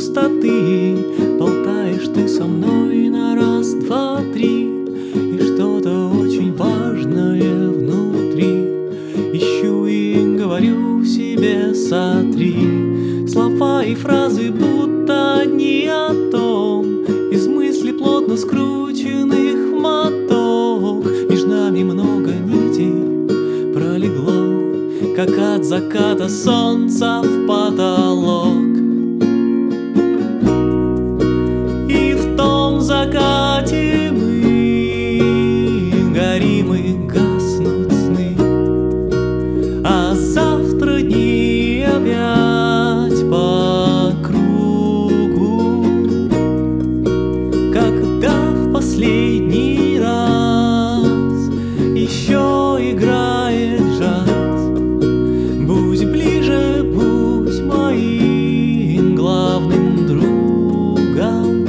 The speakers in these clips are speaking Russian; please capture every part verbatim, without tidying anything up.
пустоты болтаешь ты со мной на раз, два, три, и что-то очень важное внутри. Ищу и говорю себе: сотри слова и фразы, будто одни о том, из мыслей плотно скрученных в моток. Между нами много нитей пролегло, как от заката солнца в потолок. И в том закате мы горим и гаснут сны, а завтра дни опять по кругу. Когда в последний раз еще играет джаз, будь ближе, будь моим главным другом.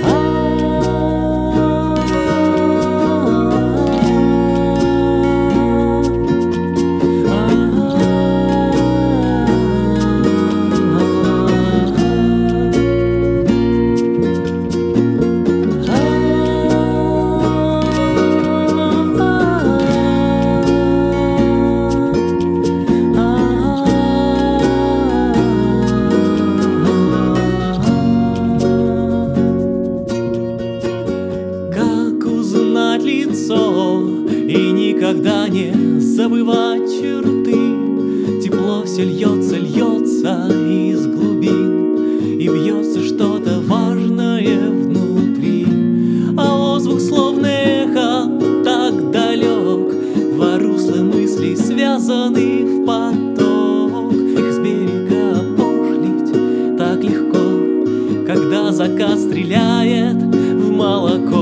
Лицо и никогда не забывать черты. Тепло все льется, льется из глубин, и бьется что-то важное внутри. А воздух словно эхо так далек, два русла мыслей связаны в поток. Их с берега опошлить так легко, когда закат стреляет в молоко.